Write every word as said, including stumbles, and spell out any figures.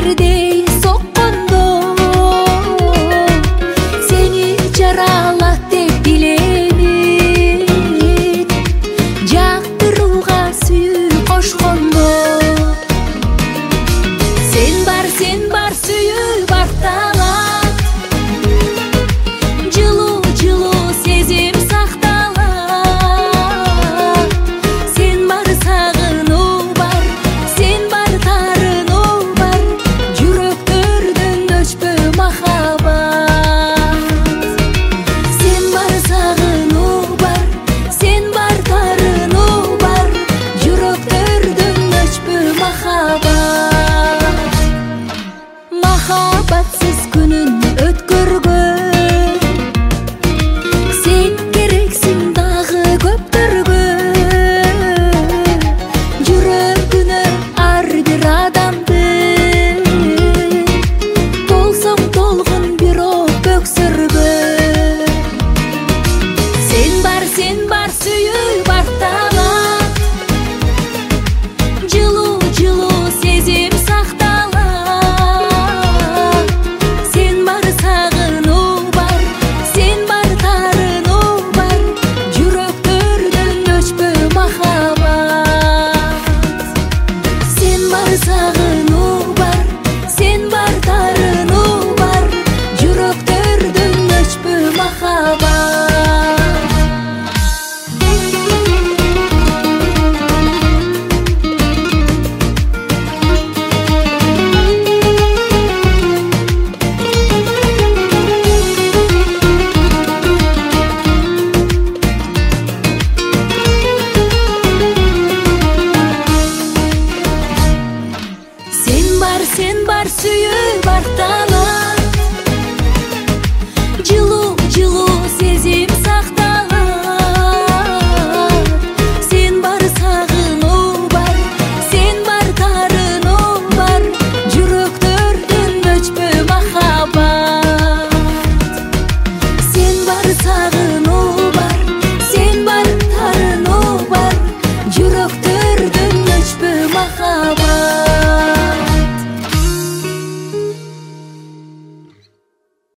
тирдей соккондо сени жаралат деп билемин жактырууга сүйүү кошкондо сен бар сен бар сүйүү бар талант жылуу жылуу сезим сакталат сен бар сагынуу бар сен бар тарынуу бар жүрөктөрдөн өчпөй махаббат сен бар сагынуу бар сен бар тарынуу бар жүрөктөрдөн өчпөй махаббат махаббатсыз күнүн өткөргөн сен керексиң дагы көптөргө жүрөгүнө ар бир адамдын толсоң толгун бирок өксүргө сен бар сен бар сүйүү бар талант жылуу жылуу сезим сакталат сен бар сагынуу бар сен бар тарынуу бар жүрөктөрдөн өчпөй махаббат сен бар сагынуу бар сен бар тарынуу бар жүрөктөрдөн өчпөй махаббат сен бар сен бар сүйүү бар талант